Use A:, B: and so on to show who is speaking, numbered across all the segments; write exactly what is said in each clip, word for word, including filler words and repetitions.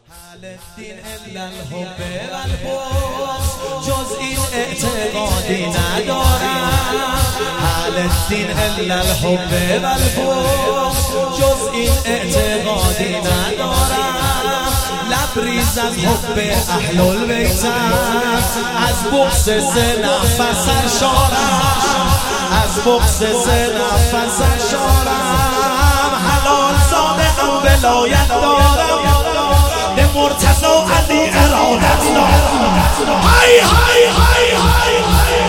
A: هل الدین الا الحب والبغض جز این اعتقادی ندارم. هل الدین الا الحب والبغض جز این اعتقادی ندارم. لبریز از حب اهل البیتم، از بغض سه نفس سرشارم، از بغض سه نفس سرشارم. حلال زاده ام ولایت دارم، به مرتضی علی ارادت دارم. های های های های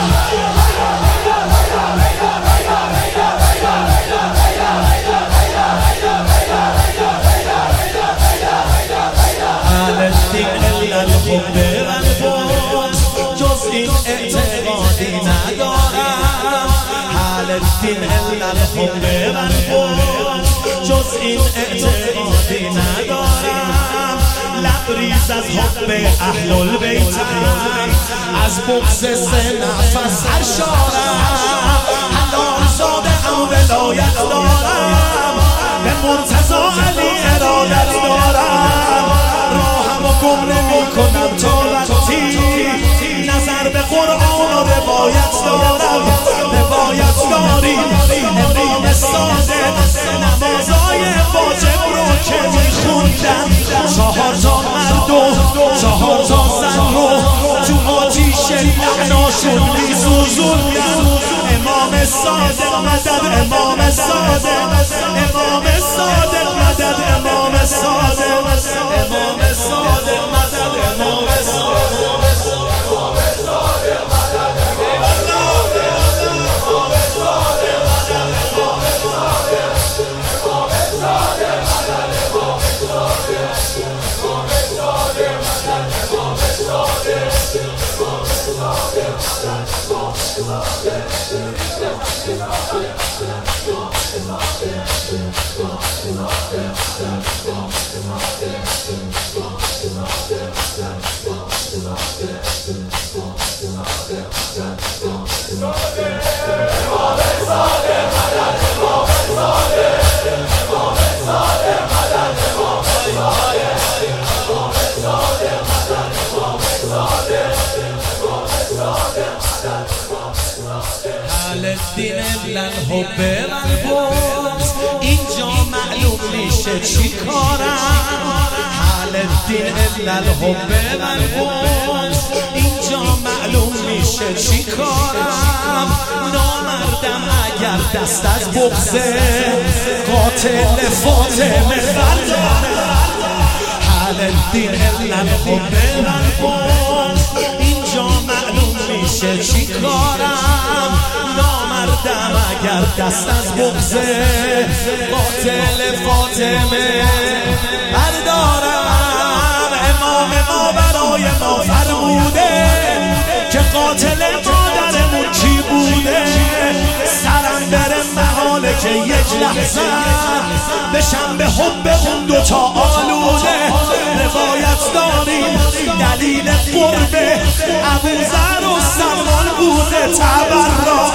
A: هل الدین الا الحب والبغض جز این اعتقادی ندارم. هل الدین الا الحب والبغض جز این اعتقادی ندارم. لبریز از حب اهل البیتم، از بغض سه نفس سرشارم. حلال زاده ام ولایت دارم، به مرتضی علی ارادت دارم. راهم و گم نمی کنم تا وقتی نظر به قرآن و روایت دارم. روایت داریم امام صادق نمازای واجب رو که می خوندن. چهار تا مرد و چهار تا زن رو تو آتیش لعناشون می سوزوندن. امام صادق مدد، امام صادق، امام صادق مدد، امام صادق، امام صادق مدد، امام صادق. هل الدین الا الحب والبغض اینجا معلوم میشه چی کارم. هل الدین الا الحب والبغض اینجا معلوم میشه چی کارم. نامردم اگر دست از بغض قاتل فاطمه بردارم. هل الدین الا الحب والبغض اینجا معلوم میشه چی کارم. نامردم اگر دست از بغض قاتل فاطمه بردارم. امام ما برای ما فرموده که قاتل مادرمون کی بوده. سرم بره محاله که یک لحظه بشم به حب اون دوتا آلوده. روایت داریم دلیل قرب ابوذر و سلمان بوده. تبرا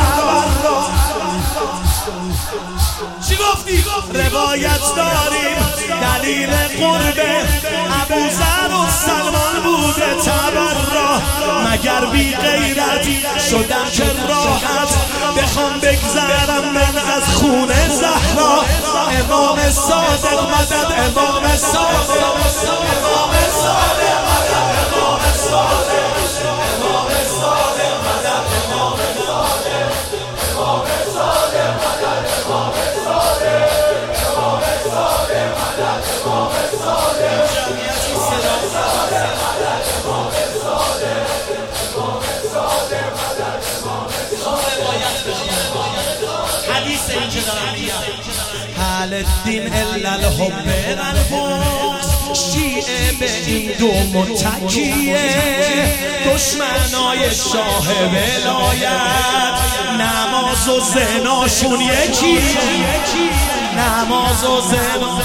A: چی گفتی؟ روایت داریم دلیل قرب ابوذر و سلمان بوده. تبرا مگر بی غیرت شدم که راحت بخوام بگذرم من از خون زهرا. امام صادق مدد، امام صادق، امام صادق مدد، امام صادق، امام صادق مدد، امام صادق، امام صادق مدد، امام صادق، امام صادق مدد، امام صادق. جمعیتی صدا صادق مدد، امام صادق، امام صادق مدد، امام صادق. روایت بخونم حدیث این که دارم میگم. هل الدین الا الحب والبغض شیعه به این دو متکیه. دشمنای شاه ولایت نماز و زناشون یکیه. نماز و زنا.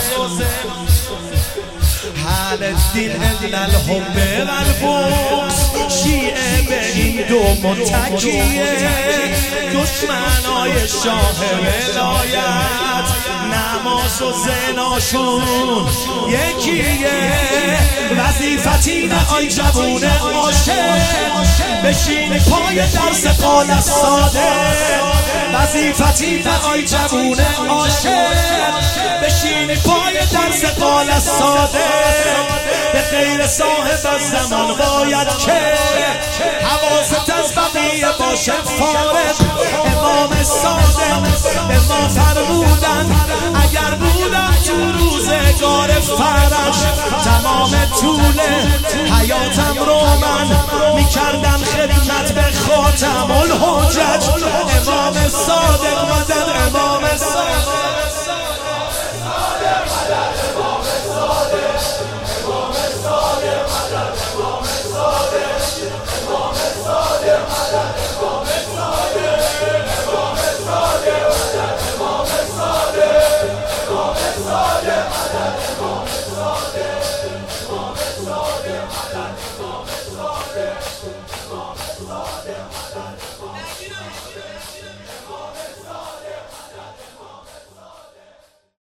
A: هل الدین الا الحب والبغض شیعه به این دو متکیه. دشمنای شاه ولایت نماز و زناشون یکیه. وظیفتی نه آی جوون عاشق بشین پای درس قال ساده وظیفتی نه آی جوون عاشق بشین پای درس قال ساده به غیر صاحب زمان باید که حواست از بقیه باشه فارغ امام صادق به ما فرمودن اگر بودم تو روزگار فرج تمام طول حیاتم رو من میکردم خدمت به خاتم الحجج امام صادق مدد امام صادق